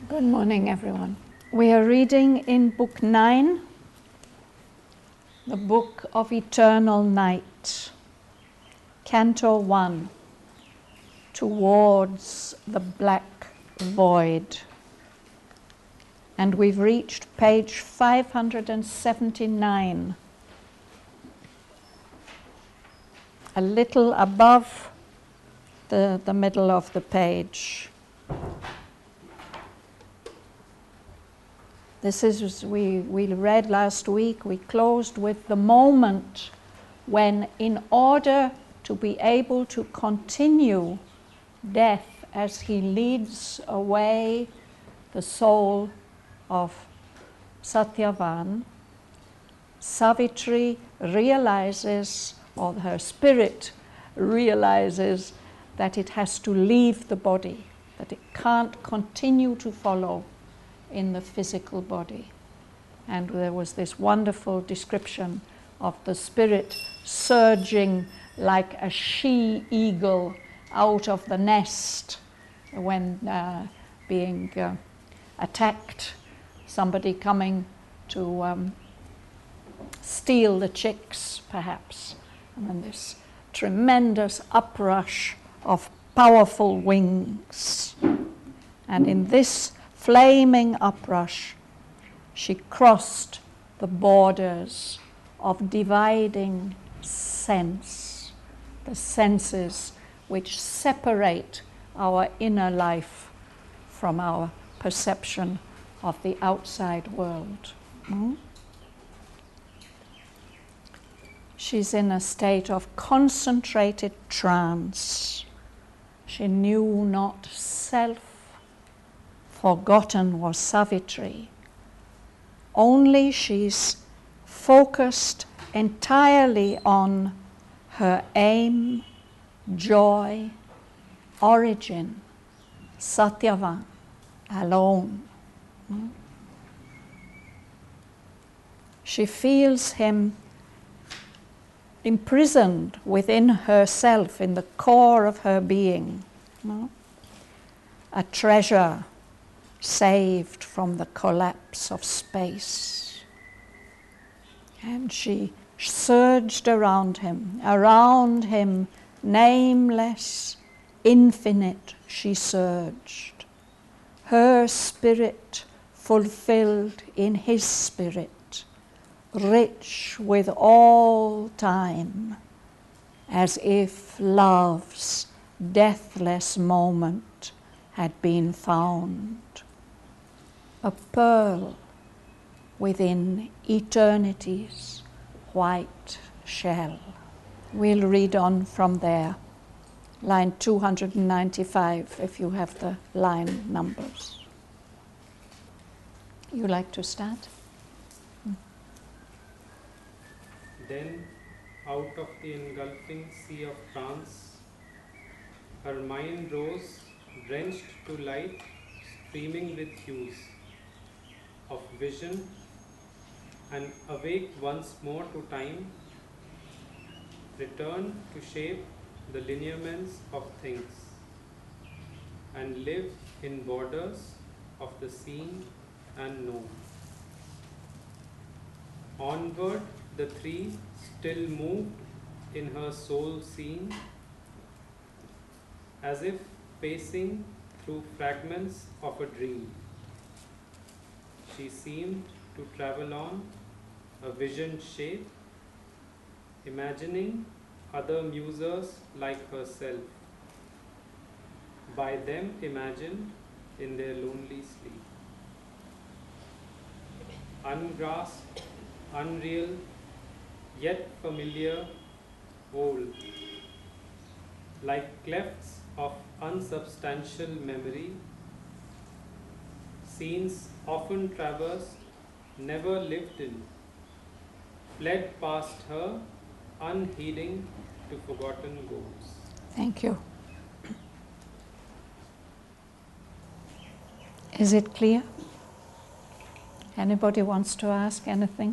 Good morning, everyone. We are reading in Book 9, the Book of Eternal Night, Canto 1, Towards the Black Void. And we've reached page 579, a little above the middle of the page. This is, we read last week, we closed with the moment when, in order to be able to continue death as he leads away the soul of Satyavan, Savitri realizes, or her spirit realizes, that it has to leave the body, that it can't continue to follow in the physical body. And there was this wonderful description of the spirit surging like a she-eagle out of the nest when being attacked, somebody coming to steal the chicks, perhaps. And then this tremendous uprush of powerful wings. And in this flaming uprush, she crossed the borders of dividing sense, the senses which separate our inner life from our perception of the outside world. She's in a state of concentrated trance. She knew not self. Forgotten was Savitri. Only she's focused entirely on her aim, joy, origin, Satyavan, alone. She feels him imprisoned within herself, in the core of her being. A treasure saved from the collapse of space. And she surged around him, nameless, infinite, she surged. Her spirit fulfilled in his spirit, rich with all time, as if love's deathless moment had been found. A pearl within eternity's white shell. We'll read on from there. Line 295, if you have the line numbers. You like to start? Then, out of the engulfing sea of trance, her mind rose, drenched to light, streaming with hues of vision, and awake once more to time, return to shape the lineaments of things, and live in borders of the seen and known. Onward the three still moved in her soul scene, as if pacing through fragments of a dream. She seemed to travel on a visioned shape, imagining other musers like herself, by them imagined in their lonely sleep. Ungrasped, unreal, yet familiar, old, like clefts of unsubstantial memory, scenes often traversed, never lived in, fled past her, unheeding to forgotten goals. Thank you. Is it clear? Anybody wants to ask anything?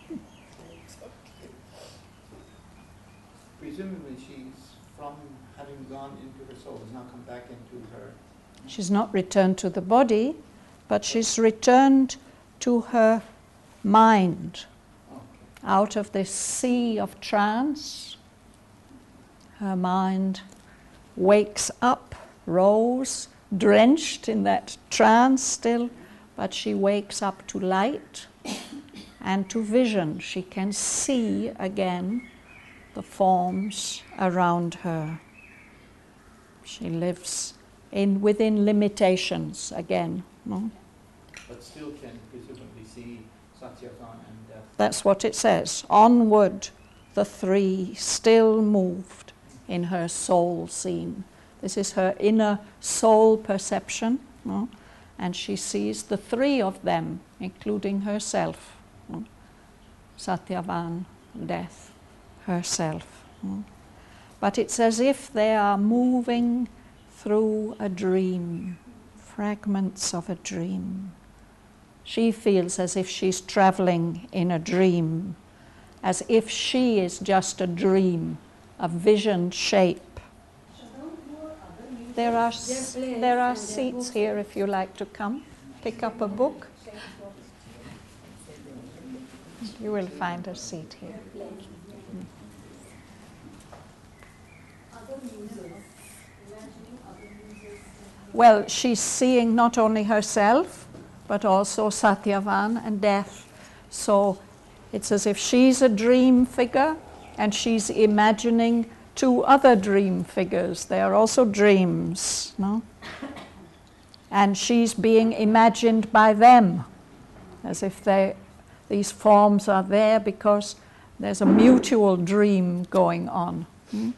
Presumably she's, from having gone into her soul, has now come back into her. She's not returned to the body, but she's returned to her mind out of this sea of trance. Her mind wakes up, rose, drenched in that trance still, but she wakes up to light and to vision. She can see again the forms around her. She lives within limitations again. No? But still can presumably see Satyavan and Death. That's what it says. Onward, the three still moved in her soul scene. This is her inner soul perception, no? And she sees the three of them, including herself. No? Satyavan, Death, herself. No? But it's as if they are moving through a dream, fragments of a dream. She feels as if she's traveling in a dream, as if she is just a dream, a visioned shape. There are seats here if you like to come, pick up a book. You will find a seat here. Well, she's seeing not only herself, but also Satyavan and Death. So it's as if she's a dream figure and she's imagining two other dream figures. They are also dreams, no? And she's being imagined by them, as if these forms are there because there's a mutual dream going on. The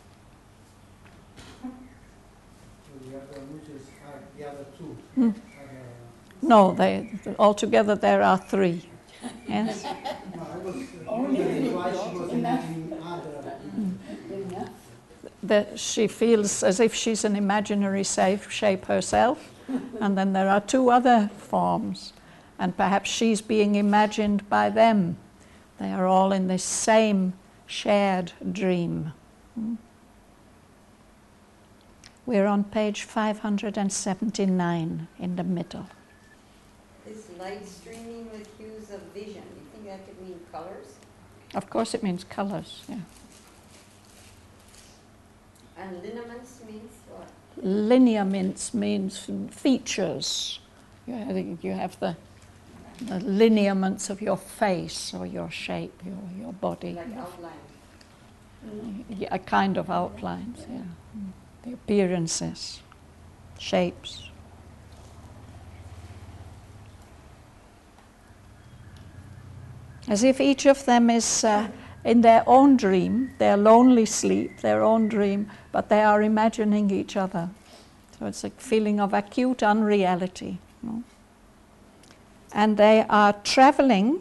other muses are the other two. No, altogether there are three. Yes? No, I was wondering why she was imagining other. She feels as if she's an imaginary shape herself, and then there are two other forms, and perhaps she's being imagined by them. They are all in this same shared dream. We're on page 579 in the middle. This light streaming with hues of vision, you think that could mean colors? Of course it means colors, yeah. And lineaments means what? Lineaments means features. You have the lineaments of your face or your shape, your body. Like outlines. Yeah, a kind of outlines, yeah. The appearances, shapes. As if each of them is in their own dream, their lonely sleep, their own dream, but they are imagining each other. So it's a feeling of acute unreality. No? And they are traveling.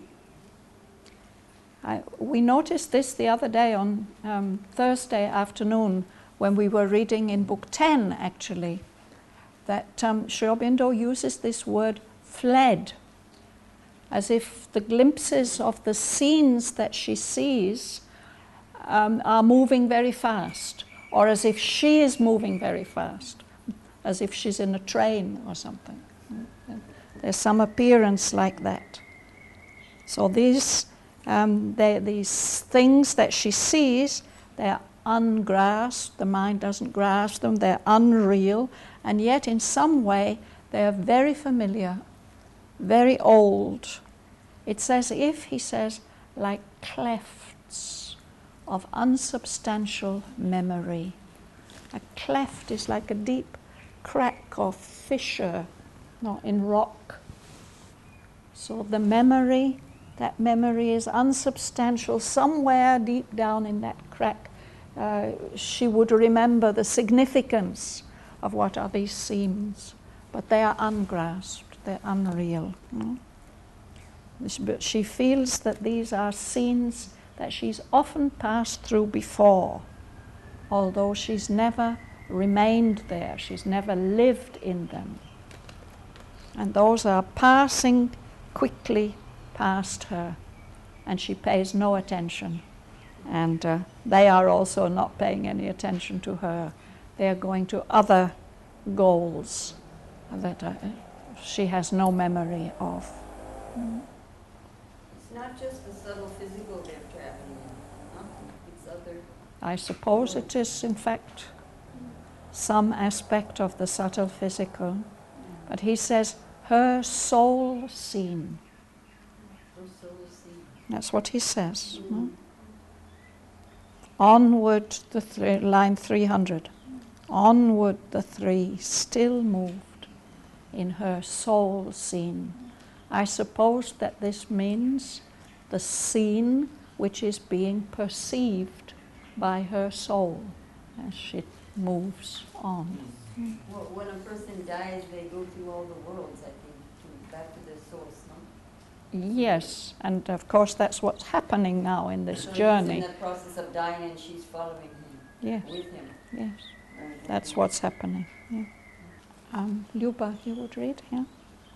We noticed this the other day on Thursday afternoon when we were reading in Book 10, actually, that Sri Aurobindo uses this word fled, as if the glimpses of the scenes that she sees are moving very fast, or as if she is moving very fast, as if she's in a train or something. There's some appearance like that. So these things that she sees, they're ungrasped, the mind doesn't grasp them, they're unreal, and yet in some way they are very familiar, very old. It's as if, he says, like clefts of unsubstantial memory. A cleft is like a deep crack or fissure, not in rock. So the memory, that memory is unsubstantial. Somewhere deep down in that crack, she would remember the significance of what are these scenes, but they are ungrasped, they're unreal. No? But she feels that these are scenes that she's often passed through before, although she's never remained there, she's never lived in them. And those are passing quickly past her, and she pays no attention. And they are also not paying any attention to her. They are going to other goals that she has no memory of. It's not just the subtle physical they're traveling in, huh? It's other. I suppose it is, in fact, some aspect of the subtle physical. But he says, her soul seen. Her soul seen. That's what he says. Onward, line 300. Onward the three still moved in her soul seen. I suppose that this means the scene which is being perceived by her soul as she moves on. Well, when a person dies, they go through all the worlds, I think, back to their source, no? Yes, and of course that's what's happening now in this So journey. he's in the process of dying and she's following him, Yes, with him. yes, Right. that's what's happening. Yeah. Luba, you would read, yeah?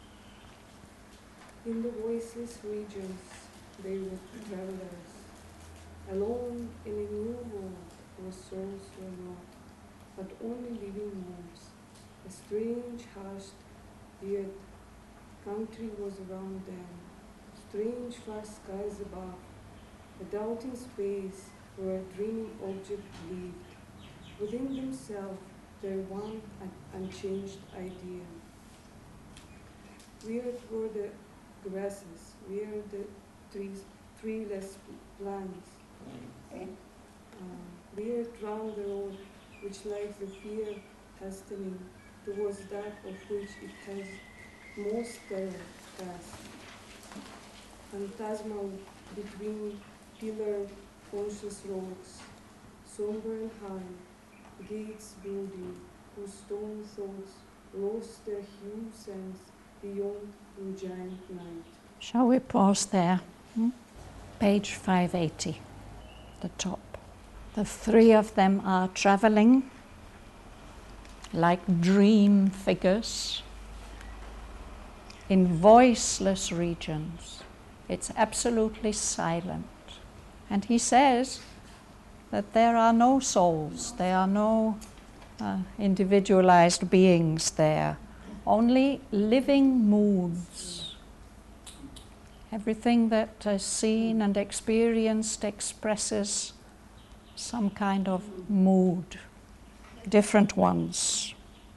In the voiceless regions, they were travelers, alone in a new world where souls were not, but only living moons. A strange, hushed, weird country was around them, strange far skies above, a doubting space where a dreaming object lived. Within themselves, their one unchanged idea. Weird were the grasses, weird the treeless plants. Weird round the road, which like the fear hastening towards that of which it has most terror cast. Phantasmal between pillar conscious roads, somber and high, gates brooding, whose stone thoughts lost their hue sense beyond in giant night. Shall we pause there? Page 580, the top. The three of them are traveling like dream figures in voiceless regions. It's absolutely silent. And he says that there are no souls, there are no individualized beings there, only living moods. Everything that is seen and experienced expresses some kind of mood, different ones.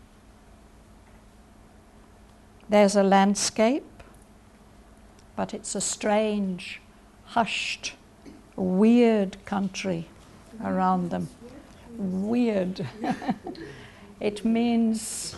There's a landscape, but it's a strange, hushed, weird country around them. Weird. It means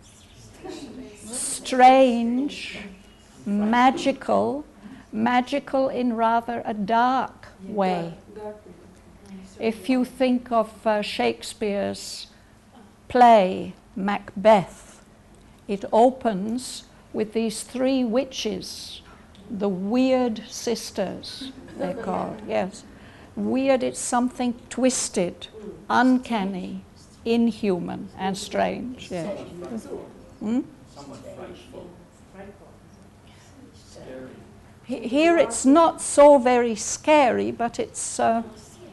strange, magical in rather a dark way. If you think of Shakespeare's play, Macbeth, it opens with these three witches, the weird sisters, they're called, yes. Weird, it's something twisted, uncanny, inhuman, and strange, yes. Here it's not so very scary, but it's... So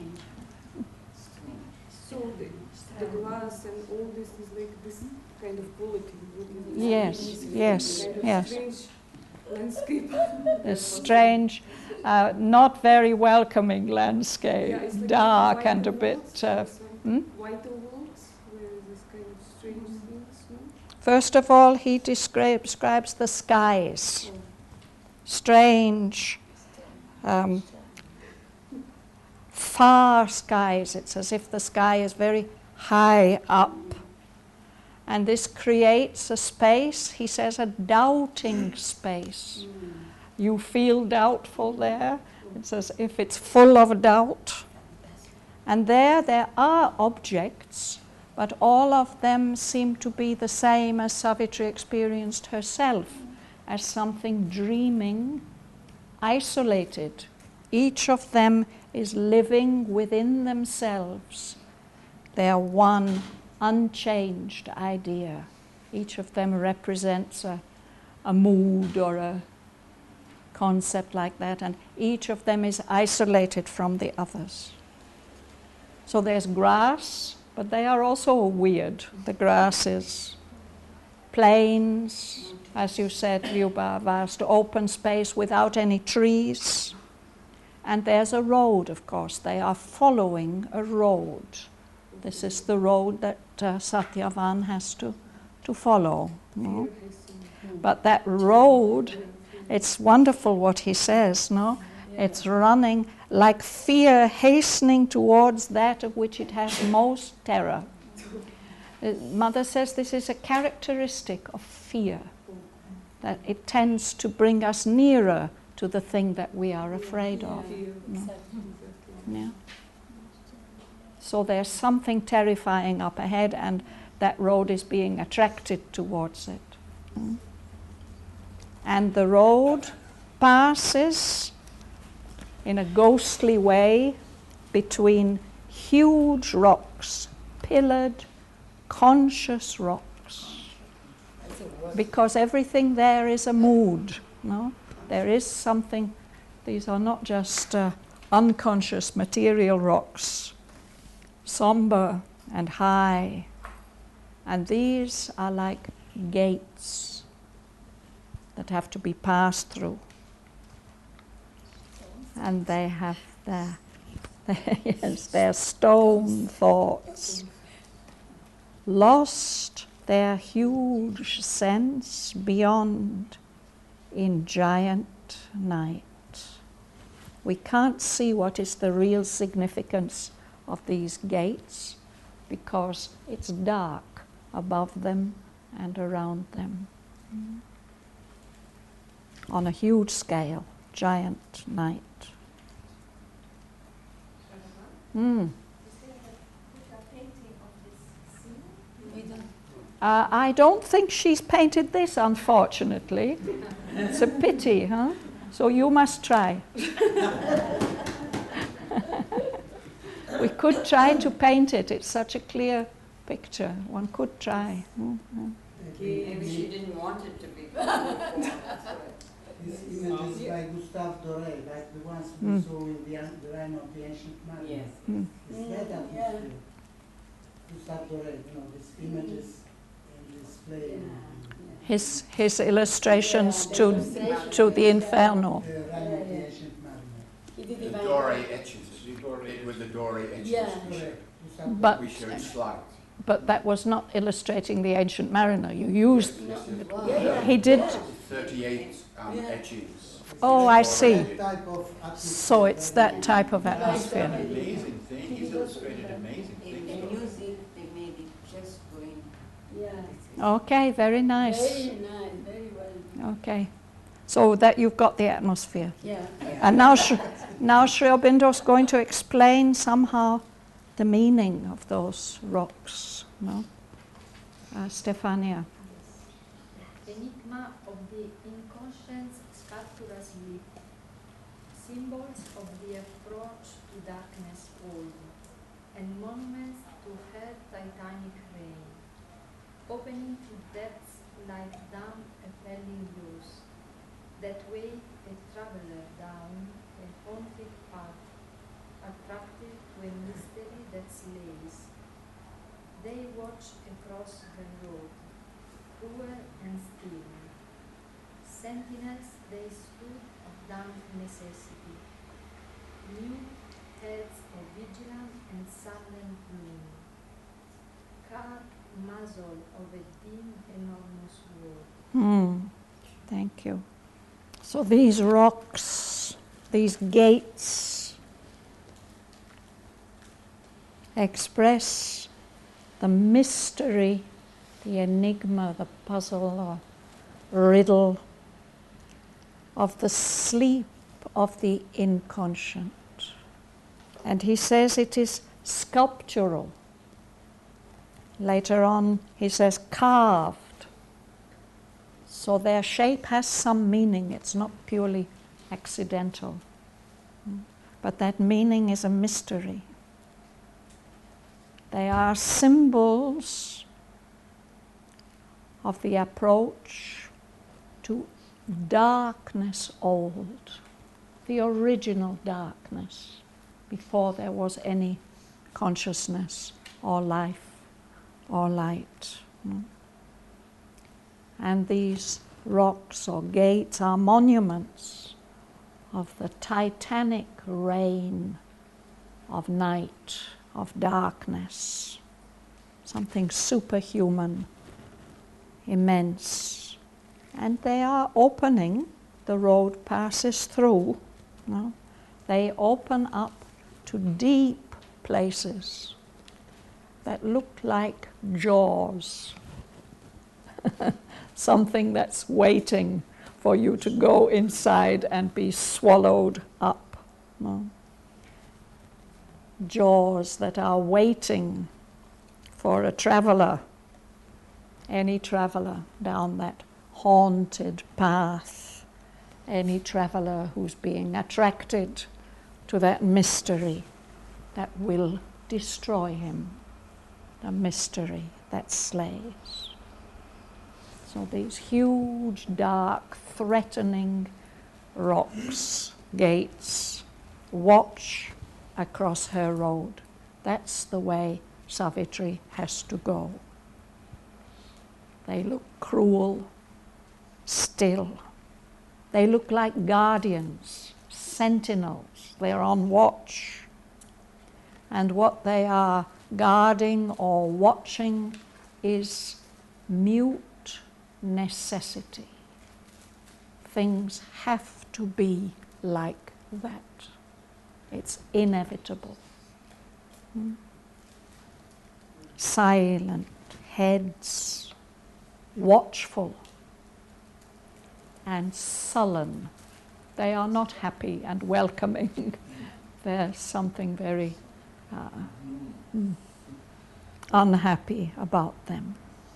the glass and all this is like this kind of quality. Yes, yes, kind of yes. Strange landscape. A strange, not very welcoming landscape, Yeah, it's like dark white and a walls, bit... White walls, where this kind of strange things, no? First of all, he describes the skies. Strange, far skies. It's as if the sky is very high up. And this creates a space, he says, a doubting space. You feel doubtful there. It's as if it's full of doubt. And there are objects, but all of them seem to be the same as Savitri experienced herself, as something dreaming, isolated. Each of them is living within themselves. They are one unchanged idea. Each of them represents a mood or a concept like that, and each of them is isolated from the others. So there's grass, but they are also weird. The grass is plains, as you said, Lyuba, vast open space without any trees. And there's a road, of course. They are following a road. This is the road that Satyavan has to follow. No? But that road, it's wonderful what he says, no? It's running like fear hastening towards that of which it has most terror. Mother says this is a characteristic of fear, that it tends to bring us nearer to the thing that we are afraid of. No? Yeah. So there's something terrifying up ahead, and that road is being attracted towards it. And the road passes in a ghostly way between huge rocks, pillared, conscious rocks. Because everything there is a mood, no? There is something, these are not just unconscious material rocks, somber and high. And these are like gates that have to be passed through. And they have their stone thoughts, lost their huge sense beyond in giant night. We can't see what is the real significance of these gates because it's dark above them and around them. On a huge scale, giant night. I don't think she's painted this, unfortunately. It's a pity, huh? So you must try. We could try to paint it. It's such a clear picture. One could try. Maybe she didn't want it to be. This image is by Gustave Doré, like the ones we saw in the Rhine of the Ancient Mariner. Yes. It's that atmosphere. Gustave Doré, these images and display. His illustrations to the Inferno. The Rhine of the Ancient Mariner. The Doré etchings. It was the Doré etchings we showed. But We showed slides. But that was not illustrating the Ancient Mariner. You used, he did. 38 etchings. Oh, I see. That type of atmosphere. So it's that type of atmosphere. Amazing thing. He's illustrated amazing They things. use it, they made it just green. Okay, very nice. Very nice, very well. Okay, so that you've got the atmosphere. Yeah. And now Sri Aurobindo's going to explain somehow the meaning of those rocks. No? Stefania. Enigma of the inconscience sculptor's lip, symbols of the approach to darkness old, and monuments to her titanic reign, opening to depths like down a felling blues, that way a traveler down a haunted path, attracted to a mystery that slays. They watch across the road, cruel and still. Sentinels they stood of damned necessity, new heads of vigilant and silent gloom, carved muzzle of a dim enormous world. Thank you. So these rocks, these gates, express the mystery, the enigma, the puzzle or riddle of the sleep of the inconscient. And he says it is sculptural. Later on, he says carved. So their shape has some meaning. It's not purely accidental. But that meaning is a mystery. They are symbols of the approach to darkness old, the original darkness, before there was any consciousness or life or light. And these rocks or gates are monuments of the titanic reign of night, of darkness, something superhuman, immense. And they are opening, the road passes through, no? They open up to deep places that look like jaws, something that's waiting for you to go inside and be swallowed up. No? Jaws that are waiting for a traveler, any traveler down that haunted path, any traveler who's being attracted to that mystery that will destroy him, the mystery that slays. So these huge, dark, threatening rocks, gates, watch across her road. That's the way Savitri has to go. They look cruel, still. They look like guardians, sentinels. They're on watch. And what they are guarding or watching is mute necessity. Things have to be like that. It's inevitable. Silent heads, watchful and sullen. They are not happy and welcoming. There's something very unhappy about them.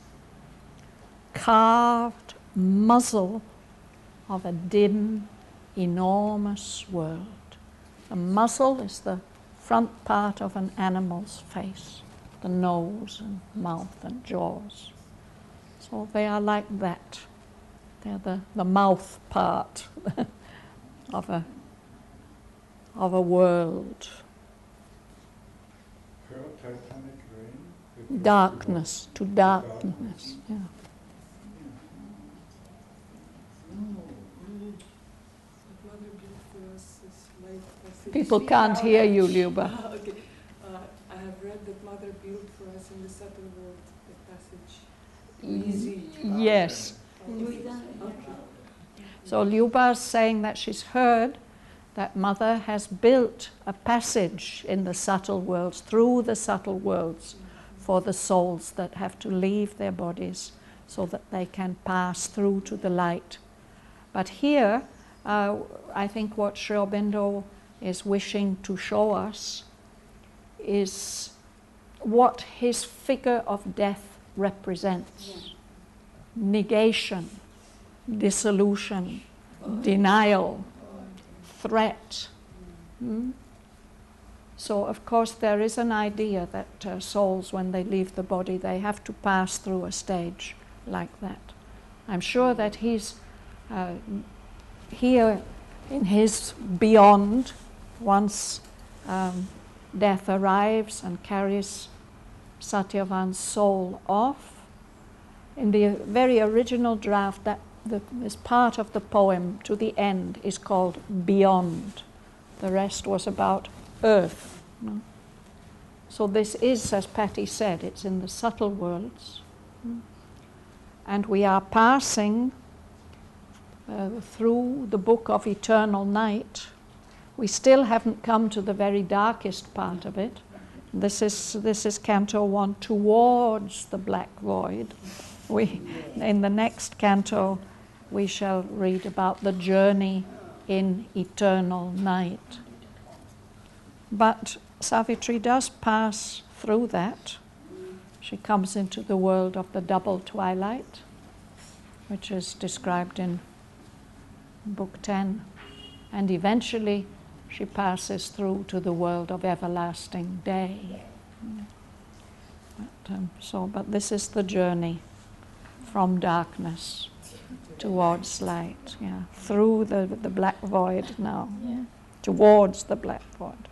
Carved muzzle of a dim, enormous world. The muzzle is the front part of an animal's face, the nose and mouth and jaws. So they are like that. They're the mouth part of a world. Titanic rain? Darkness, to darkness. Yeah. People can't hear you, Luba. Okay. I have read that Mother built for us in the subtle world the passage. Easy. Yes. Okay. So Luba is saying that she's heard that Mother has built a passage in the subtle worlds, through the subtle worlds, for the souls that have to leave their bodies so that they can pass through to the light. But here, I think what Sri Aurobindo is wishing to show us is what his figure of death represents. Yeah. Negation, dissolution, denial, threat. So of course there is an idea that souls, when they leave the body, they have to pass through a stage like that. I'm sure that he's here in his beyond, once death arrives and carries Satyavan's soul off. In the very original draft, this part of the poem to the end is called Beyond. The rest was about earth. No? So this is, as Patty said, it's in the subtle worlds. And we are passing through the book of eternal night. We still haven't come to the very darkest part of it. This is Canto 1, Towards the Black Void. In the next canto, we shall read about the journey in eternal night. But Savitri does pass through that. She comes into the world of the double twilight, which is described in Book 10. And eventually she passes through to the world of everlasting day. But this is the journey from darkness towards light, through the black void now, towards the black void.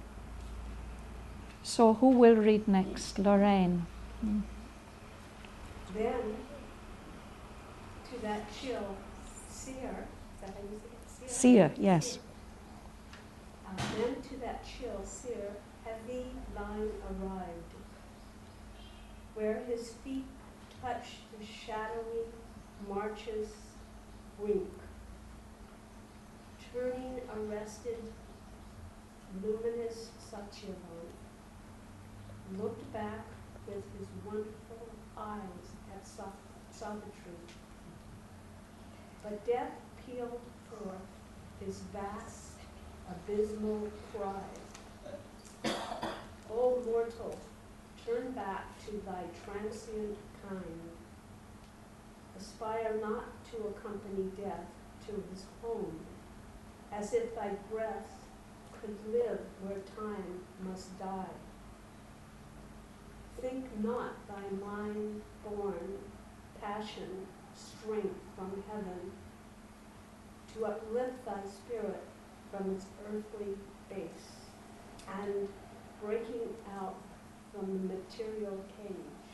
So who will read next? Lorraine. Then, to that chill Seer, is that how you say it? Seer, yes. Then to that chill, seer, heavy line arrived, where his feet touched the shadowy march's brink, turning arrested, luminous Satyavan looked back with his wonderful eyes at Savitri. But death pealed forth his vast, abysmal cry. O mortal, turn back to thy transient kind. Aspire not to accompany death to his home, as if thy breath could live where time must die. Think not thy mind-born passion, strength from heaven, to uplift thy spirit from its earthly base, and breaking out from the material cage,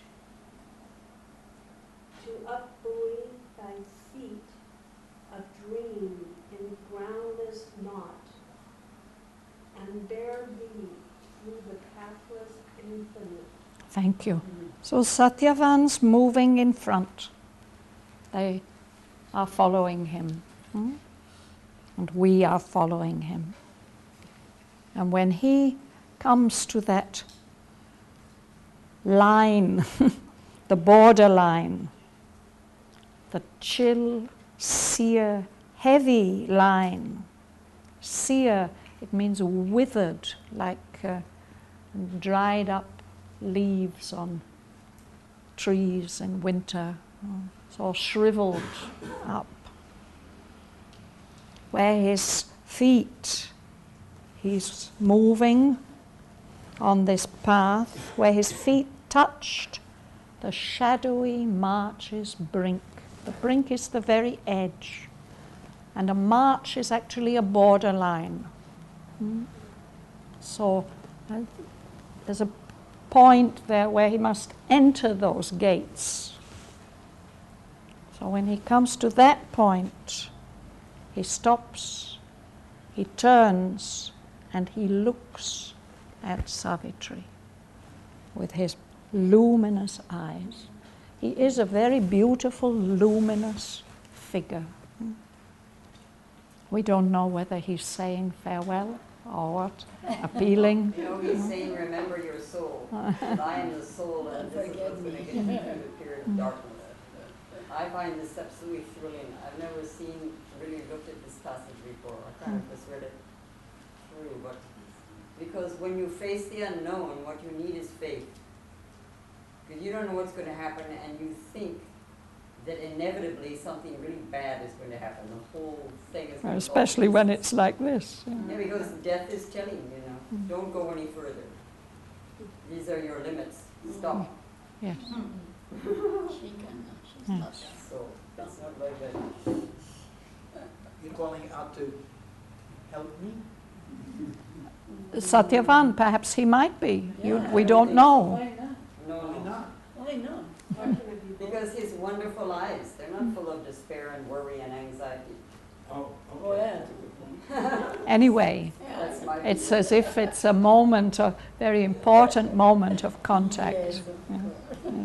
to upbuoy thy feet of dream in groundless naught, and bear thee through the pathless infinite. Thank you. So Satyavan's moving in front. They are following him. And we are following him. And when he comes to that line, the border line, the chill, sear, heavy line. Sear, it means withered, like dried up leaves on trees in winter. It's all shriveled up. Where his feet, he's moving on this path, where his feet touched the shadowy march's brink. The brink is the very edge, and a march is actually a borderline. So there's a point there where he must enter those gates. So when he comes to that point, he stops, he turns, and he looks at Savitri with his luminous eyes. He is a very beautiful, luminous figure. We don't know whether he's saying farewell or what, appealing. You know, he's saying, remember your soul. And I am the soul, and this is what's going to get you through the period of darkness. I find this absolutely thrilling. I've never really looked at this passage before. I kind of just read it through, but because when you face the unknown, what you need is faith. Because you don't know what's going to happen, and you think that inevitably something really bad is going to happen. The whole thing is going to Especially when it's like this. Yeah, because death is telling you, don't go any further. These are your limits. Stop. Yes. Yes. So that's not like that. You're calling out to help me? Satyavan, perhaps he might be. We don't know. Why not? No, Why no. not? Why not? Because his wonderful eyes, they're not full of despair and worry and anxiety. Oh, Oh, okay. yeah. That's a good point. Anyway, That's my it's view. as if it's a moment, a very important moment of contact. Yes, of Yeah. course.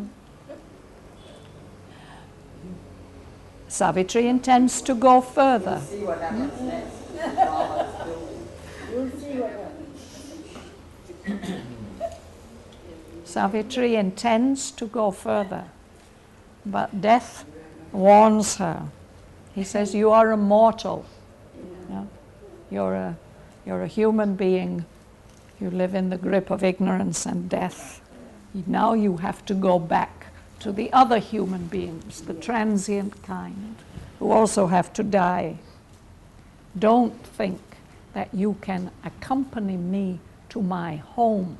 Savitri intends to go further. We'll see what happens next. The drama is building. We'll see what happens. Savitri intends to go further, but death warns her. He says, you are a mortal. Yeah? You're a human being. You live in the grip of ignorance and death. Now you have to go back to the other human beings, the transient kind, who also have to die. Don't think that you can accompany me to my home.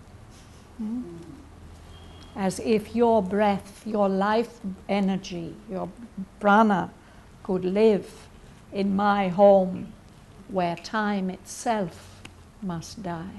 As if your breath, your life energy, your prana could live in my home where time itself must die.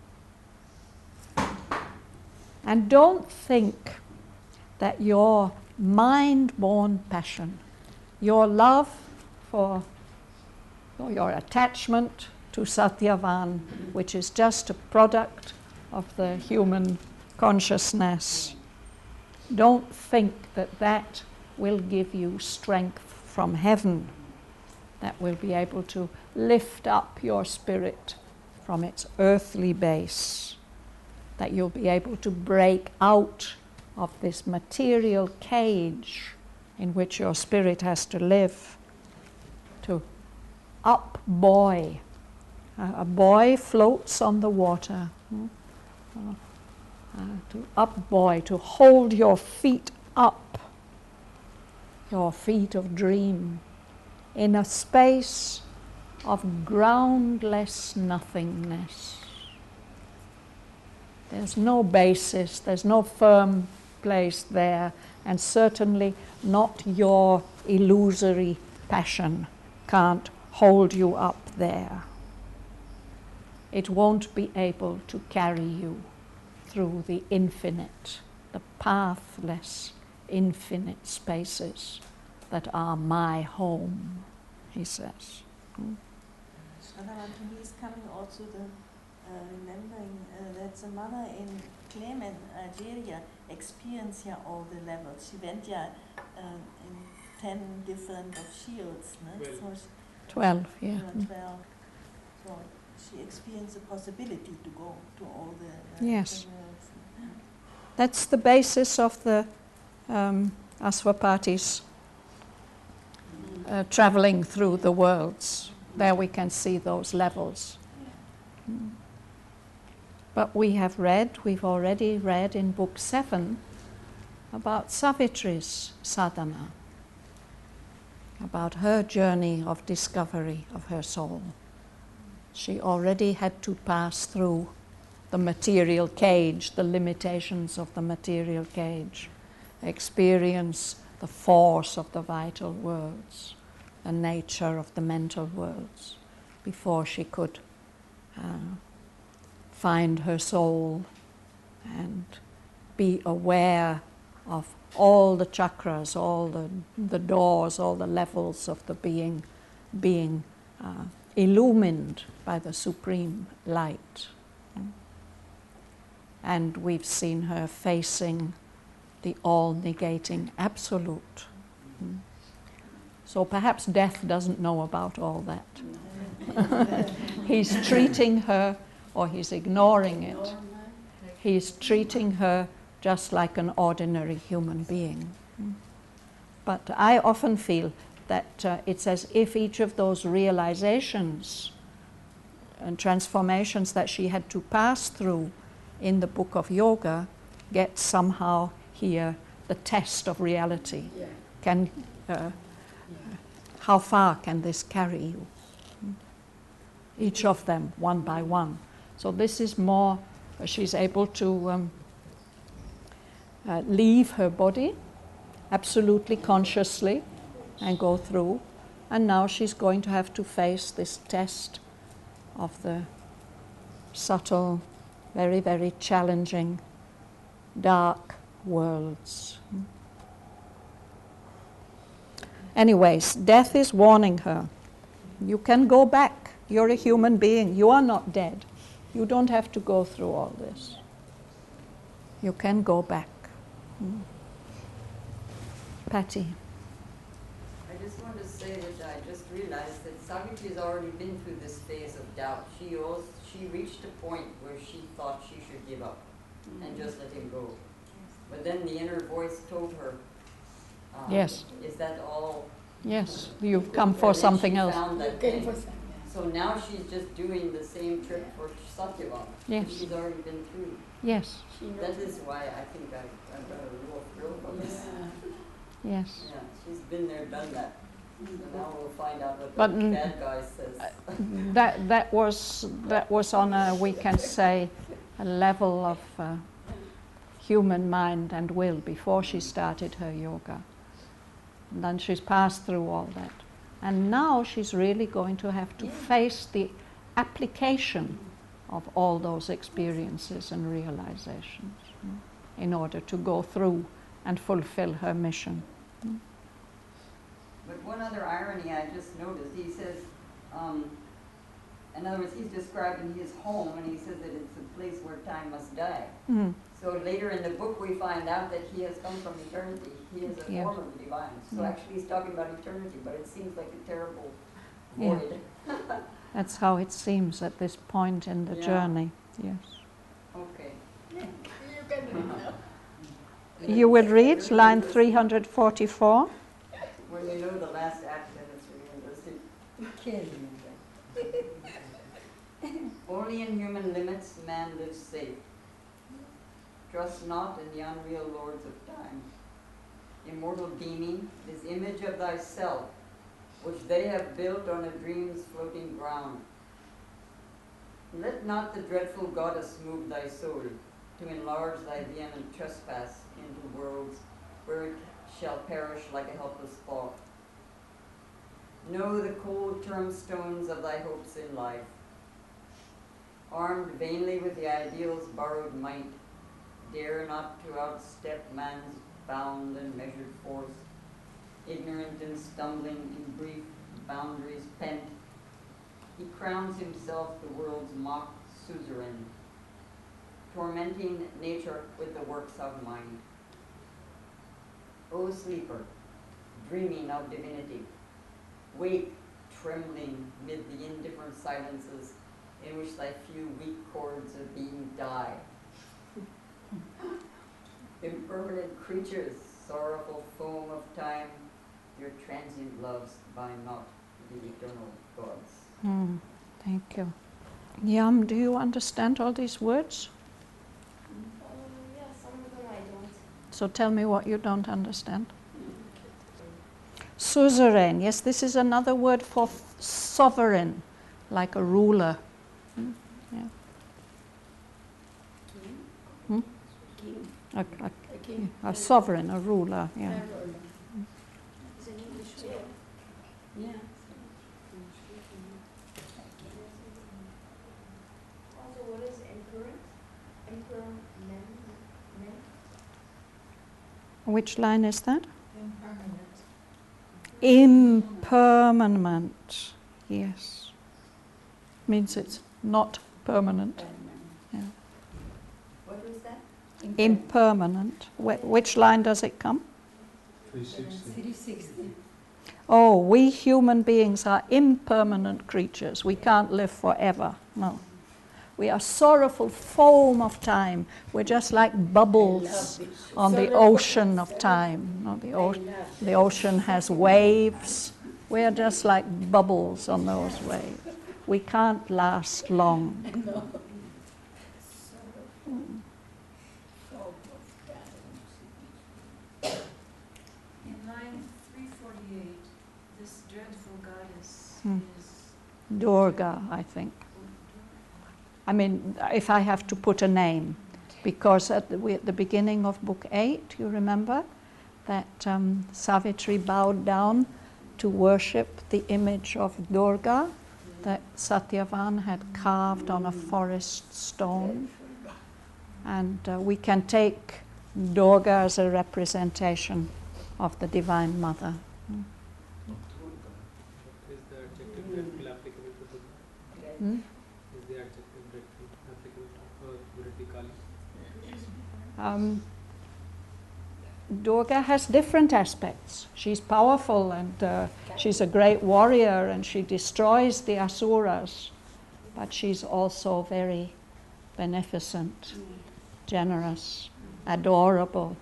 And don't think that your mind-born passion. Your love for, or your attachment to Satyavan, which is just a product of the human consciousness. Don't think that that will give you strength from heaven, that will be able to lift up your spirit from its earthly base, that you'll be able to break out of this material cage in which your spirit has to live, to upbuoy. A buoy floats on the water. To upbuoy, to hold your feet up, your feet of dream, in a space of groundless nothingness. There's no basis, there's no firm place there, and certainly not your illusory passion can't hold you up there. It won't be able to carry you through the infinite, the pathless, infinite spaces that are my home, he says. Shraddha, to me is coming also the remembering that the mother in Clement, Algeria, experienced here all the levels. She went in 10 different of shields. No? So 12, yeah. 12. So she experienced the possibility to go to all the yes. the worlds. That's the basis of the Aswapati's traveling through the worlds. There we can see those levels. But we've already read in Book 7 about Savitri's sadhana, about her journey of discovery of her soul. She already had to pass through the material cage, the limitations of the material cage, experience the force of the vital worlds, the nature of the mental worlds, before she could find her soul and be aware of all the chakras, all the doors, all the levels of the being illumined by the supreme light. And we've seen her facing the all-negating absolute. So perhaps death doesn't know about all that. He's treating her, or he's ignoring it. He's treating her just like an ordinary human being. But I often feel that it's as if each of those realizations and transformations that she had to pass through in the book of yoga gets somehow here the test of reality. Can how far can this carry you? Each of them, one by one. So this is more, she's able to leave her body absolutely consciously and go through. And now she's going to have to face this test of the subtle, very, very challenging, dark worlds. Anyways, death is warning her. You can go back. You're a human being. You are not dead. You don't have to go through all this. You can go back. Patty. I just want to say that I just realized that Savitri has already been through this phase of doubt. She reached a point where she thought she should give up and just let him go. But then the inner voice told her, yes. Is that all? Yes, you've come for something else. So now she's just doing the same trip for Satyavan. Yes. She's already been through. Yes. That is why I think I got a real thrill from this. Yes. Yeah, she's been there, done that. So now we'll find out what But the bad guy says. that was on a, we can say, a level of human mind and will before she started her yoga. And then she's passed through all that. And now she's really going to have to face the application of all those experiences and realizations in order to go through and fulfill her mission. But one other irony I just noticed, he says, in other words, he's describing his home, and he says that it's a place where time must die. Mm. So later in the book we find out that he has come from eternity. He is a Yeah. form of the divine. So Yeah. actually he's talking about eternity, but it seems like a terrible Yeah. void. That's how it seems at this point in the Yeah. journey. Yes. Okay. You can read now. You will read line 344. When you know the last act, then it's realistic. Can Only in human limits man lives safe. Trust not in the unreal lords of time. Immortal deeming, this image of thyself, which they have built on a dream's floating ground. Let not the dreadful goddess move thy soul, to enlarge thy vehement trespass into worlds where it shall perish like a helpless thought. Know the cold tombstones of thy hopes in life. Armed vainly with the ideal's borrowed might, dare not to outstep man's bound and measured force, ignorant and stumbling in brief boundaries pent, he crowns himself the world's mock suzerain, tormenting nature with the works of mind. O sleeper, dreaming of divinity, wake trembling mid the indifferent silences in which thy few weak chords of being die. Impermanent creatures, sorrowful foam of time, your transient loves bind not the eternal gods. Thank you. Yam, do you understand all these words? Yeah, some of them I don't. So tell me what you don't understand. Suzerain, yes, this is another word for sovereign, like a ruler. Yeah. Hmm? A sovereign, a ruler, yeah. It's an English word. Yeah. Also, what is emperor? Emperor men? Which line is that? Impermanent. Impermanent, yes. Means it's not permanent. Yeah. What was that? Impermanent. Which line does it come? 360. Oh, we human beings are impermanent creatures. We can't live forever. No. We are sorrowful foam of time. We're just like bubbles on the ocean of time. No, the ocean has waves. We are just like bubbles on those waves. We can't last long. No. In line 348, this dreadful goddess is Durga, I think. I mean, if I have to put a name, because at the beginning of Book 8, you remember, that Savitri bowed down to worship the image of Durga that Satyavan had carved on a forest stone. And we can take Durga as a representation of the Divine Mother. Is the adjective dreadful applicable to Durga? Hmm? Is the adjective dreadful applicable to Vritti Kali? Durga has different aspects. She's powerful and she's a great warrior and she destroys the Asuras, but she's also very beneficent, generous, adorable.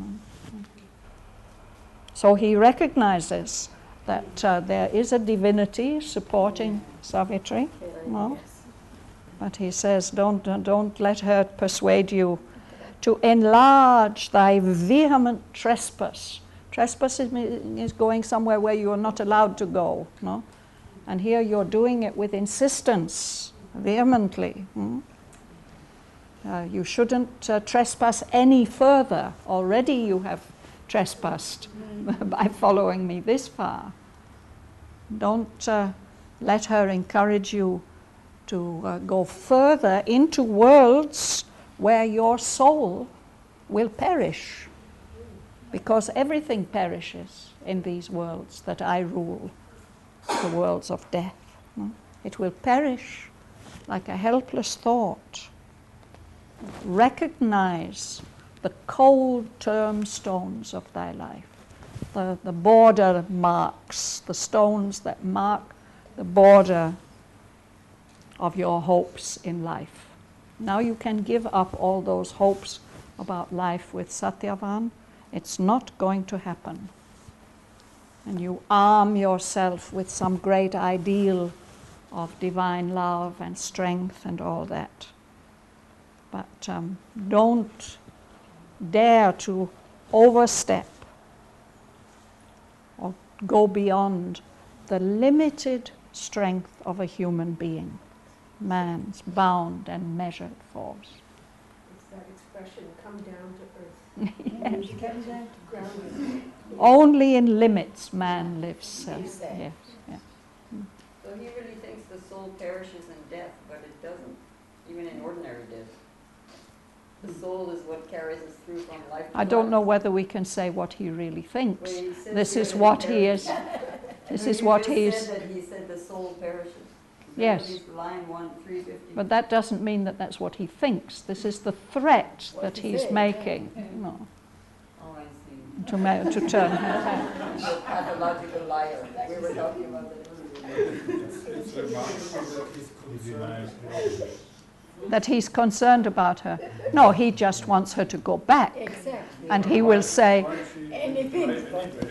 So he recognizes that there is a divinity supporting Savitri, no? But he says, don't let her persuade you to enlarge thy vehement trespass. Trespass is going somewhere where you are not allowed to go, no? And here you're doing it with insistence, vehemently. You shouldn't trespass any further. Already you have trespassed by following me this far. Don't let her encourage you to go further into worlds where your soul will perish. because everything perishes in these worlds that I rule, the worlds of death. It will perish like a helpless thought. Recognize the cold tombstones of thy life, the border marks, the stones that mark the border of your hopes in life. Now you can give up all those hopes about life with Satyavan. It's not going to happen. And you arm yourself with some great ideal of divine love and strength and all that. But don't dare to overstep or go beyond the limited strength of a human being, man's bound and measured force. It's that expression, come down to earth. Yes. Come down to Grounded. Only in limits man lives. Exactly. Yes, yeah. So he really thinks the soul perishes in death, but it doesn't, even in ordinary death. The soul is what carries us through from life to I don't life. know whether we can say what he really thinks. Well, he says This here is that what he perishes. is. This No, is you what just he is. said that he said the soul perishes. Yes. That was line 350. But that doesn't mean that that's what he thinks. This is the threat What that he he's said, making. yeah. No, Oh, I see. to turn her head. He's a pathological liar. We were talking about that earlier. It's remarkable that he's concerned. That he's concerned about her. No, he just wants her to go back. Exactly. And he will say, Anything.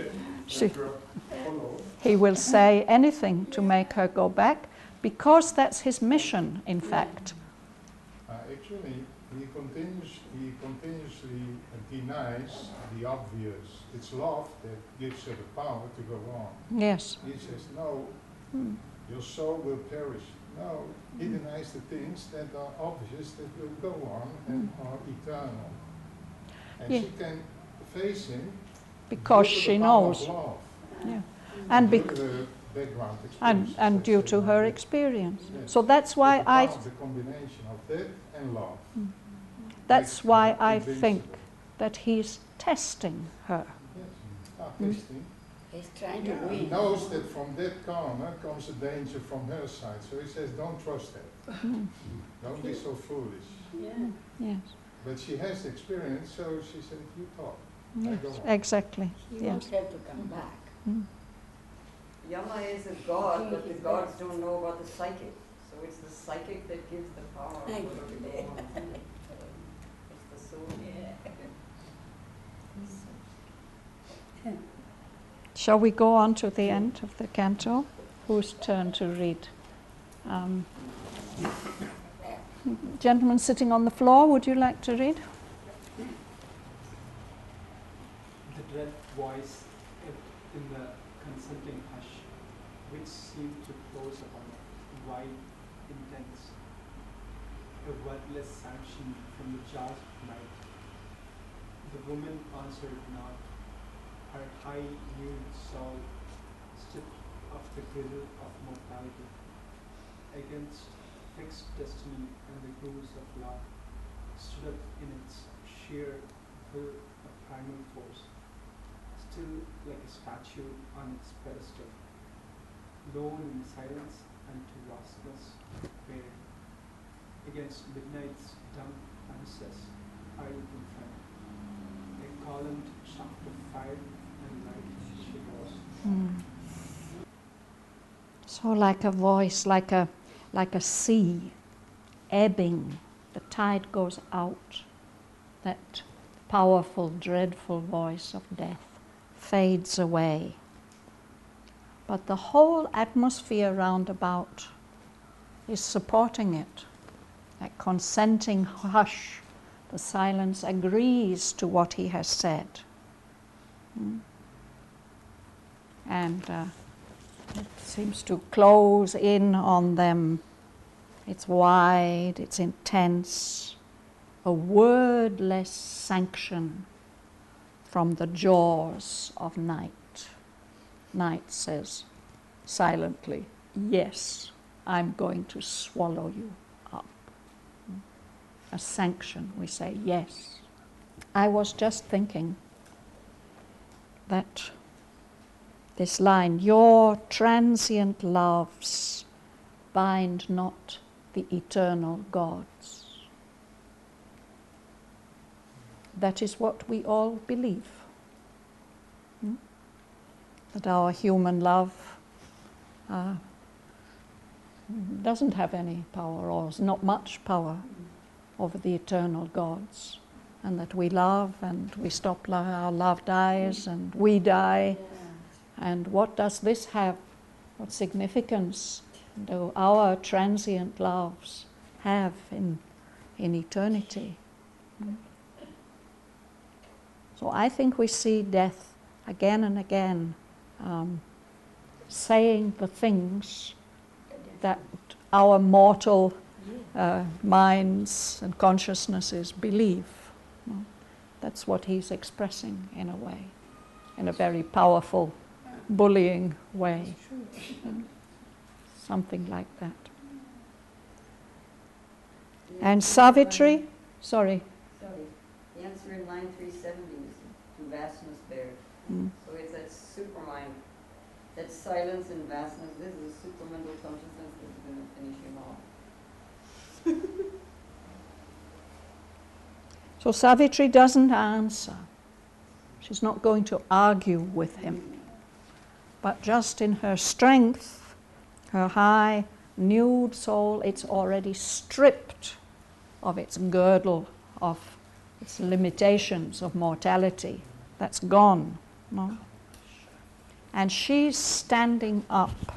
he will say anything to make her go back, because that's his mission, in fact. Actually, he continuously denies the obvious. It's love that gives her the power to go on. Yes. He says, no, your soul will perish. No, he denies the things that are obvious that will go on and are eternal. And Yeah. she can face him Because due to she the power knows. of love. Yeah. And, Due to her background experience. and due to her experience. So that's why I... The combination of that and love. That's why I Convincing. think that he's testing her. Yes, testing. He's trying to He win. knows that from that karma comes a danger from her side. So he says, don't trust that. Don't be so foolish. Yeah. Yes, But she has experience, so she said, you talk. I yes, go on. exactly. He Yes. won't have to come back. Yama is a god, but the gods don't know about the psychic. So it's the psychic that gives the power for her Thank to you. go on. It's the soul. Shall we go on to the end of the canto? Whose turn to read? Gentleman sitting on the floor, would you like to read? The dread voice in the consenting hush, which seemed to close upon wide, intense, a wordless sanction from the jaws of night. The woman answered not. Her high nude soul, stripped of the girdle of mortality, against fixed destiny and the grooves of law, stood up in its sheer will of primal force, still like a statue on its pedestal, lone in silence and to vastness bare, against midnight's dumb ancestors, idle in front, a columned shaft of fire and light she was. So like a voice, like a sea, ebbing, the tide goes out. That powerful, dreadful voice of death fades away. But the whole atmosphere round about is supporting it. That consenting hush, the silence agrees to what he has said. And it seems to close in on them. It's wide, it's intense, a wordless sanction from the jaws of night. Night says silently, yes, I'm going to swallow you up. A sanction, we say, yes. I was just thinking that this line, your transient loves bind not the eternal gods. That is what we all believe. That our human love doesn't have any power, or is not much power, over the eternal gods. And that we love and we stop our love dies and we die. And what does this have? What significance do our transient loves have in eternity? So I think we see death again and again saying the things that our mortal minds and consciousnesses believe. That's what he's expressing in a way, in a very powerful, bullying way. Something like that. And Savitri, sorry. The answer in line 370 is to vastness there. So it's that supermind, that silence and vastness. This is a supermental consciousness that's going to finish him off. So Savitri doesn't answer. She's not going to argue with him. But just in her strength, her high, nude soul, it's already stripped of its girdle, of its limitations of mortality. That's gone. No? And she's standing up.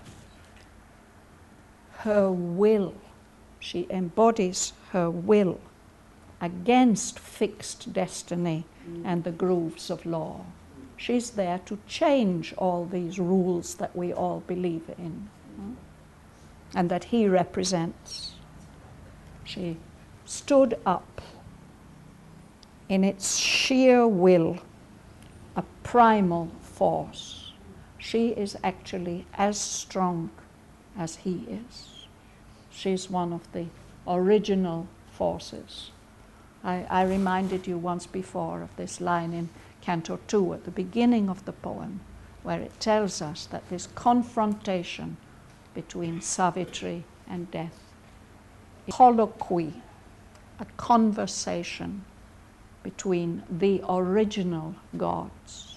Her will, she embodies her will against fixed destiny and the grooves of law. She's there to change all these rules that we all believe in, and that he represents. She stood up in its sheer will, a primal force. She is actually as strong as he is. She's one of the original forces. I reminded you once before of this line in Canto 2 at the beginning of the poem, where it tells us that this confrontation between Savitri and death is a colloquy, a conversation between the original gods.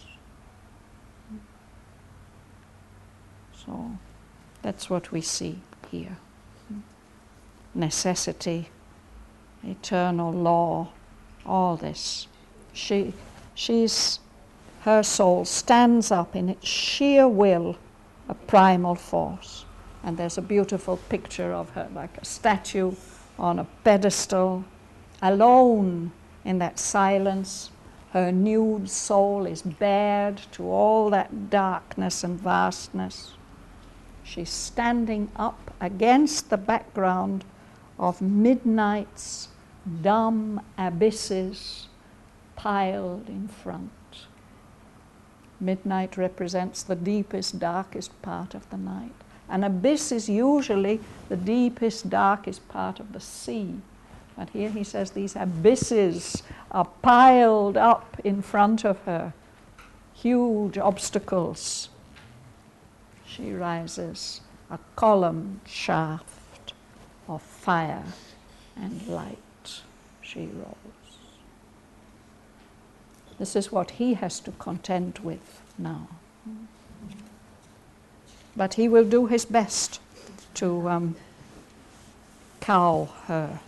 So that's what we see here. Necessity, eternal law, all this. Her soul stands up in its sheer will, a primal force. And there's a beautiful picture of her, like a statue on a pedestal, alone in that silence. Her nude soul is bared to all that darkness and vastness. She's standing up against the background of midnight's dumb abysses piled in front. Midnight represents the deepest, darkest part of the night. An abyss is usually the deepest, darkest part of the sea. But here he says these abysses are piled up in front of her, huge obstacles. She rises, a column shaft of fire and light. She rolls. This is what he has to contend with now. But he will do his best to cow her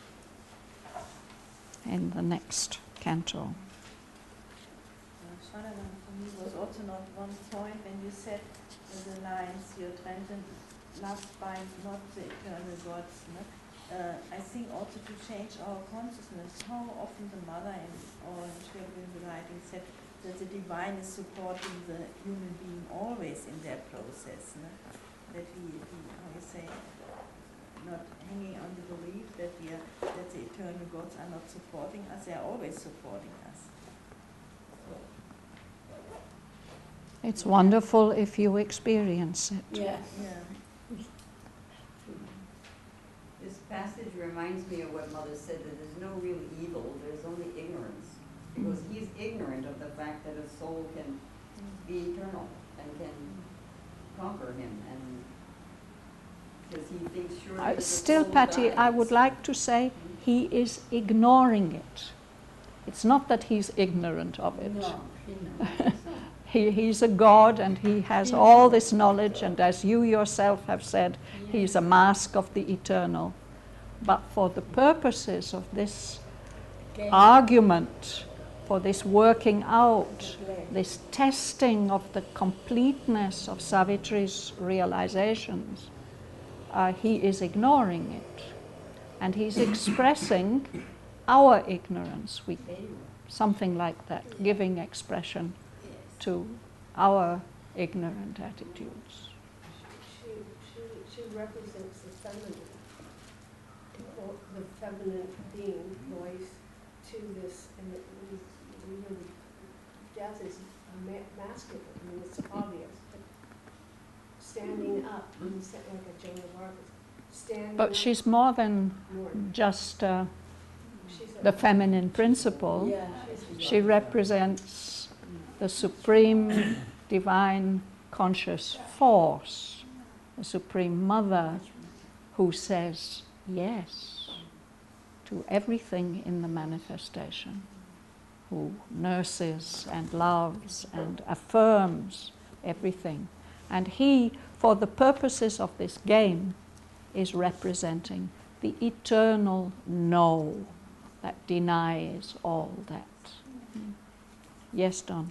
in the next canto. Shalaman, for me, was also not one point when you said the lines, your transient love binds not the eternal gods. No? I think also to change our consciousness, how often the mother or in the writing said that the divine is supporting the human being always in their process. No? That we, how you say, not hanging on the belief that that the eternal gods are not supporting us, they are always supporting us. It's wonderful if you experience it. Yeah. This passage reminds me of what Mother said, that there's no real evil, there's only ignorance. Because he's ignorant of the fact that a soul can be eternal and can conquer him, and because he thinks surely the Still, soul Patty, I dies. would like to say he is ignoring it. It's not that he's ignorant of it. No, he knows. He's a God and he has all this knowledge, and as you yourself have said, he's a mask of the eternal. But for the purposes of this argument, for this working out, this testing of the completeness of Savitri's realizations, he is ignoring it. And he's expressing our ignorance, something like that, giving expression to our ignorant attitudes. She represents the feminine, or the feminine being voice to this, and we really, death is masculine. I mean, it's obvious. Standing up, like a Joan of Arc, standing But up. she's more than just the feminine principle. She represents the supreme divine conscious force, the Supreme Mother, who says yes to everything in the manifestation, who nurses and loves and affirms everything. And he, for the purposes of this game, is representing the eternal no that denies all that. Yes, Don?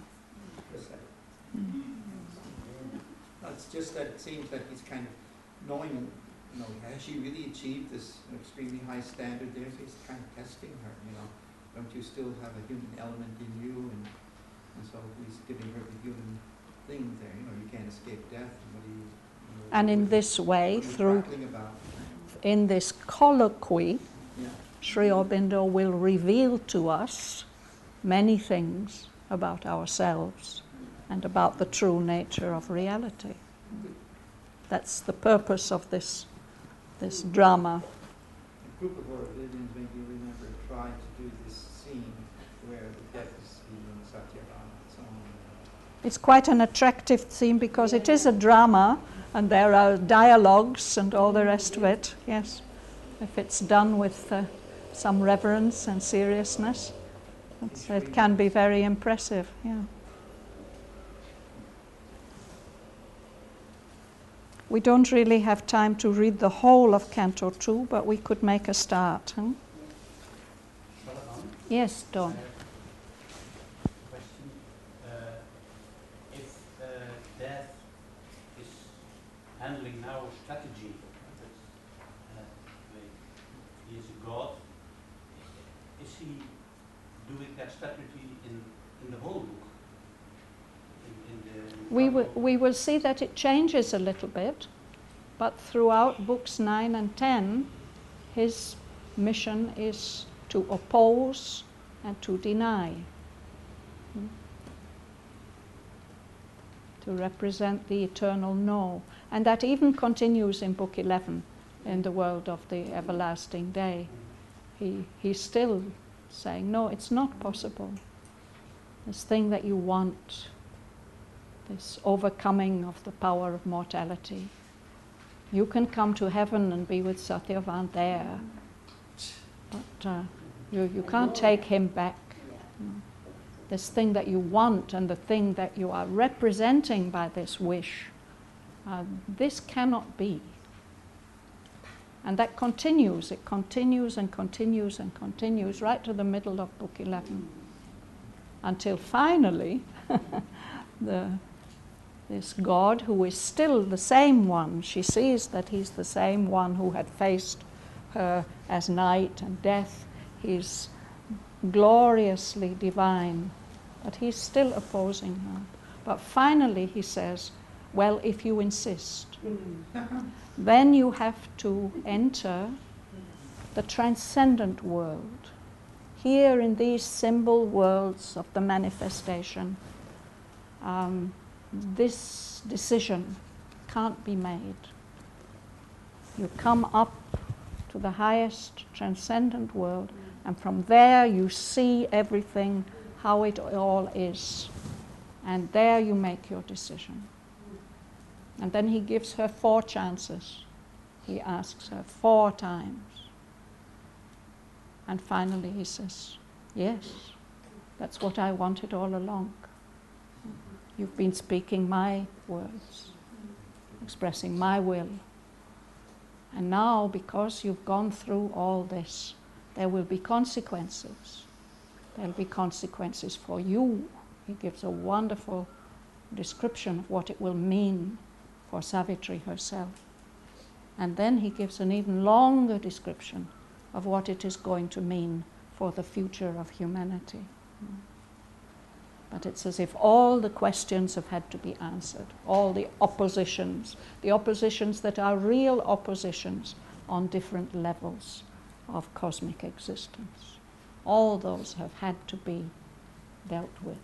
No, it's just that it seems that he's kind of knowing, you know, has she really achieved this extremely high standard there? So he's kind of testing her, you know. Don't you still have a human element in you? And so he's giving her the human thing there. You know, you can't escape death. What do you know, And in this way, through in this colloquy, Sri Aurobindo will reveal to us many things about ourselves and about the true nature of reality. That's the purpose of this drama. A group of Aurobidians, maybe you remember, tried to do this scene where the death is leaving Satyabhama and so on. It's quite an attractive theme because it is a drama and there are dialogues and all the rest of it, yes. If it's done with some reverence and seriousness, it can be very impressive, yeah. We don't really have time to read the whole of Canto 2, but we could make a start. Huh? Yes, Don. Question. If death is handling now strategy, he is a god, is he doing that strategy in the whole book? We will see that it changes a little bit, but throughout books 9 and 10, his mission is to oppose and to deny, to represent the eternal no. And that even continues in book 11, in the world of the everlasting day. He's still saying, no, it's not possible. This thing that you want, this overcoming of the power of mortality. You can come to heaven and be with Satyavan there, but you can't take him back. This thing that you want and the thing that you are representing by this wish, this cannot be. And that continues, it continues and continues and continues right to the middle of book 11. Until finally, this God, who is still the same one, she sees that he's the same one who had faced her as night and death. He's gloriously divine, but he's still opposing her. But finally he says, well, if you insist, then you have to enter the transcendent world. Here in these symbol worlds of the manifestation, this decision can't be made. You come up to the highest transcendent world, and from there you see everything, how it all is. And there you make your decision. And then he gives her 4 chances. He asks her 4 times. And finally he says, yes, that's what I wanted all along. You've been speaking my words, expressing my will. And now, because you've gone through all this, there will be consequences. There'll be consequences for you. He gives a wonderful description of what it will mean for Savitri herself. And then he gives an even longer description of what it is going to mean for the future of humanity. But it's as if all the questions have had to be answered, all the oppositions that are real oppositions on different levels of cosmic existence. All those have had to be dealt with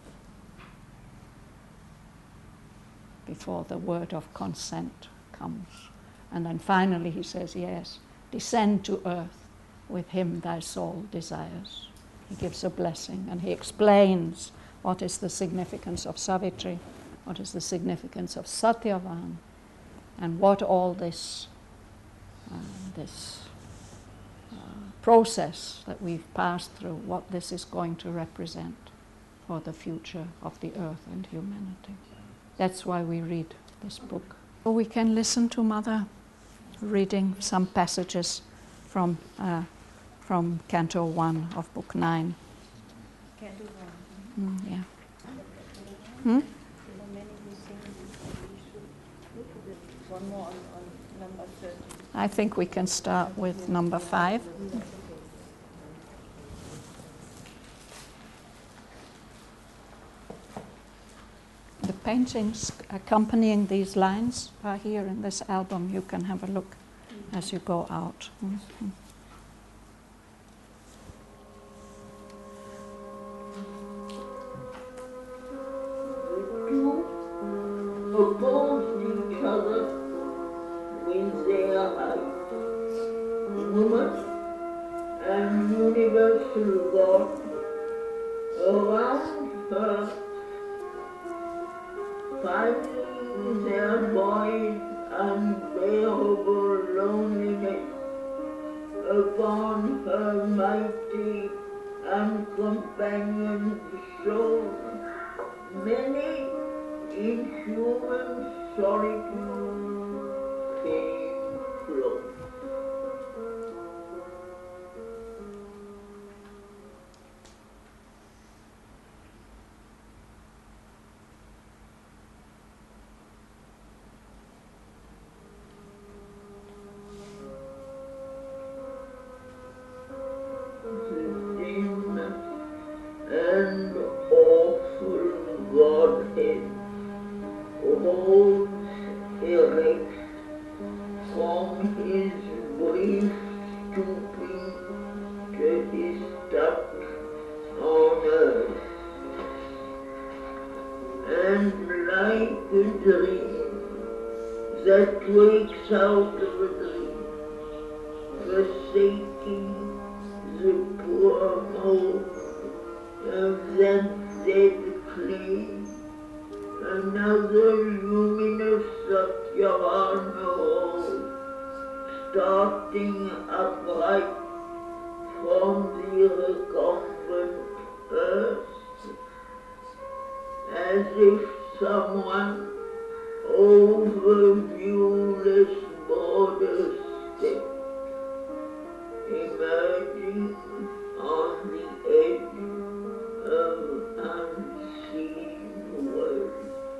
before the word of consent comes. And then finally he says, yes, descend to earth, with him thy soul desires. He gives a blessing and he explains what is the significance of Savitri, what is the significance of Satyavan, and what all this process that we've passed through, what this is going to represent for the future of the earth and humanity. That's why we read this book. So we can listen to Mother reading some passages from Canto 1 of Book 9. Canto 1. Yeah. One more on number 30. I think we can start with number 5. The paintings accompanying these lines are here in this album. You can have a look as you go out. Mm-hmm. Oppose each other with their height. Woman and universal God around her, finding their void unbearable loneliness upon her mighty and companioned soul. Many in human solitude came close. The dim and awful Godhead holds erect from his brief stooping to his touch on earth, and like a dream that wakes out of a dream, forsaking the poor mold of that dead clay, another luminous Satyavana starting upright from the recumbent earth, as if someone over viewless border stepped, emerging on the edge of unseen world.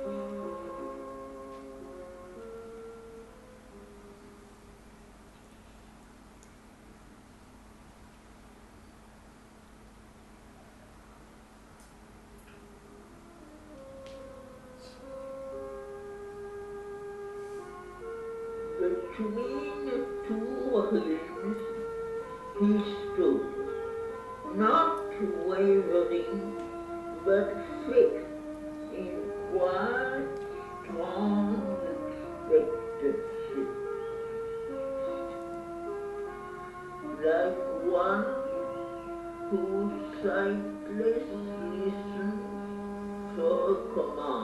Between two hills he stood, not wavering, but fixed in quiet, strong expectancy, like one who sightless listens for a command.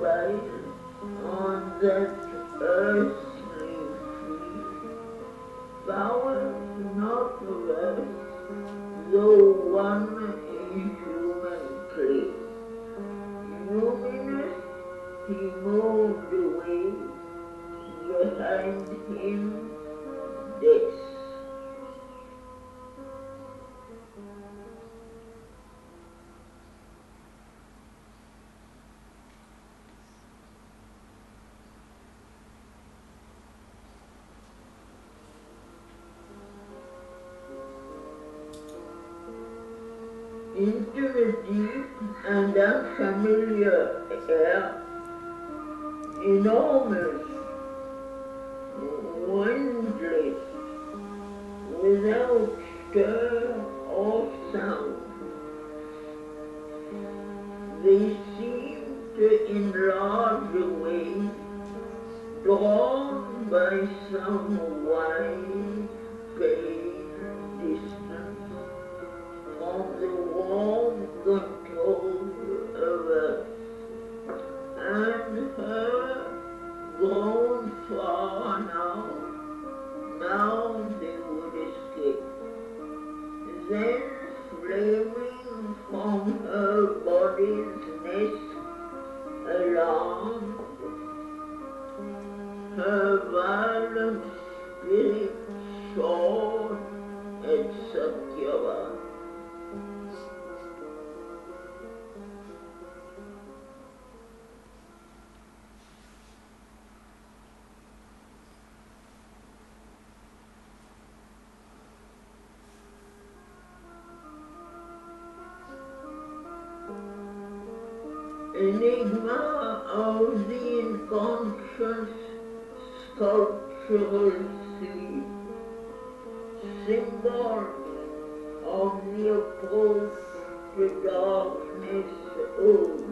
while on that earthly free, power not less, though one human clay. Luminous he moved away, behind him death. Into the deep and unfamiliar air, enormous, windless, without stir or sound. They seem to enlarge away, drawn by some wide, pale distance from the warm control of earth, and her grown far now they would escape. Then flaming from her body's nest, alarmed, her violent spirit soared at Satyava. Enigma of the unconscious sculptural sleep, symbol of the approach to darkness old,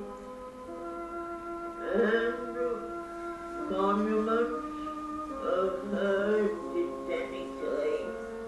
and monuments of her titanic reign.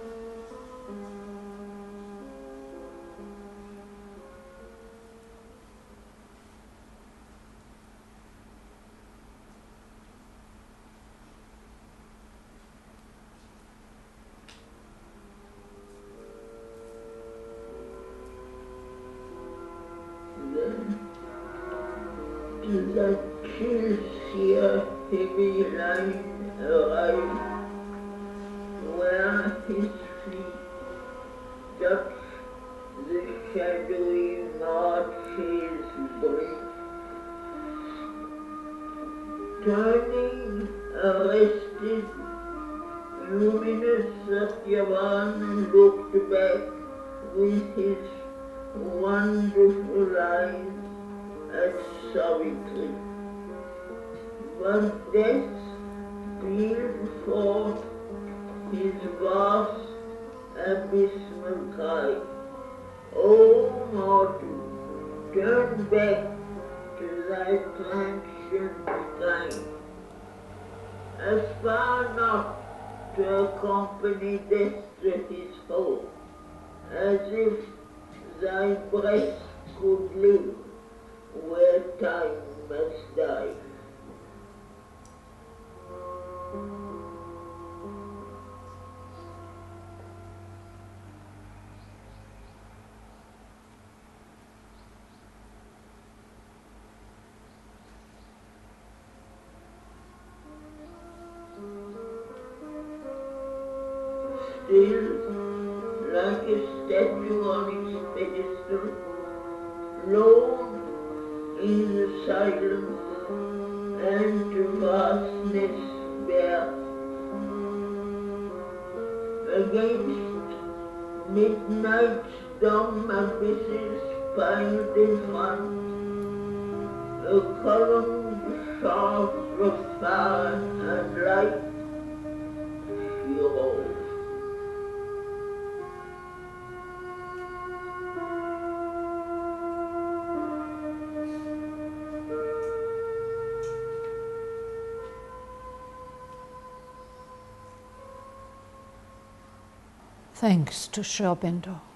The chill heavy line arrived where his feet touch the shadowy marches brief, turning arrested, luminous Satyavan looked back with his wonderful eyes at Savitri, but death pealed forth his vast abysmal cry. O mortal, turn back to thy transient time. Aspire not to accompany death to his home, as if thy breath could live where time must die. Still, like a statue on its pedestal, lone in the silence and vastness bare, against midnight's dumb abysses piled in front, a columned shaft of fire and light, she rose. Thanks to Sri Aurobindo.